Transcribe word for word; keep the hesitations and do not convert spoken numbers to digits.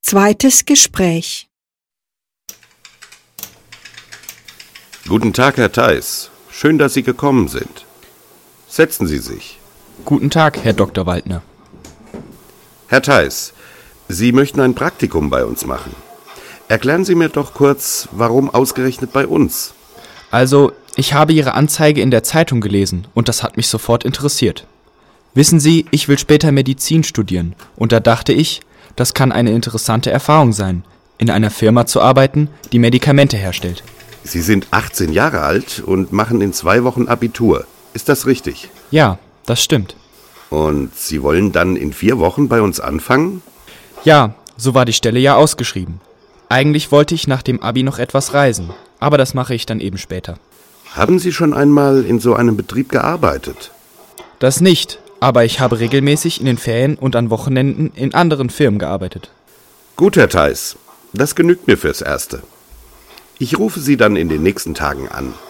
Zweites Gespräch. Guten Tag, Herr Theis. Schön, dass Sie gekommen sind. Setzen Sie sich. Guten Tag, Herr Doktor Waldner. Herr Theis, Sie möchten ein Praktikum bei uns machen. Erklären Sie mir doch kurz, warum ausgerechnet bei uns? Also, ich habe Ihre Anzeige in der Zeitung gelesen und das hat mich sofort interessiert. Wissen Sie, ich will später Medizin studieren und da dachte ich, das kann eine interessante Erfahrung sein, in einer Firma zu arbeiten, die Medikamente herstellt. Sie sind achtzehn Jahre alt und machen in zwei Wochen Abitur. Ist das richtig? Ja, das stimmt. Und Sie wollen dann in vier Wochen bei uns anfangen? Ja, so war die Stelle ja ausgeschrieben. Eigentlich wollte ich nach dem Abi noch etwas reisen, aber das mache ich dann eben später. Haben Sie schon einmal in so einem Betrieb gearbeitet? Das nicht, aber ich habe regelmäßig in den Ferien und an Wochenenden in anderen Firmen gearbeitet. Gut, Herr Theis, das genügt mir fürs Erste. Ich rufe Sie dann in den nächsten Tagen an.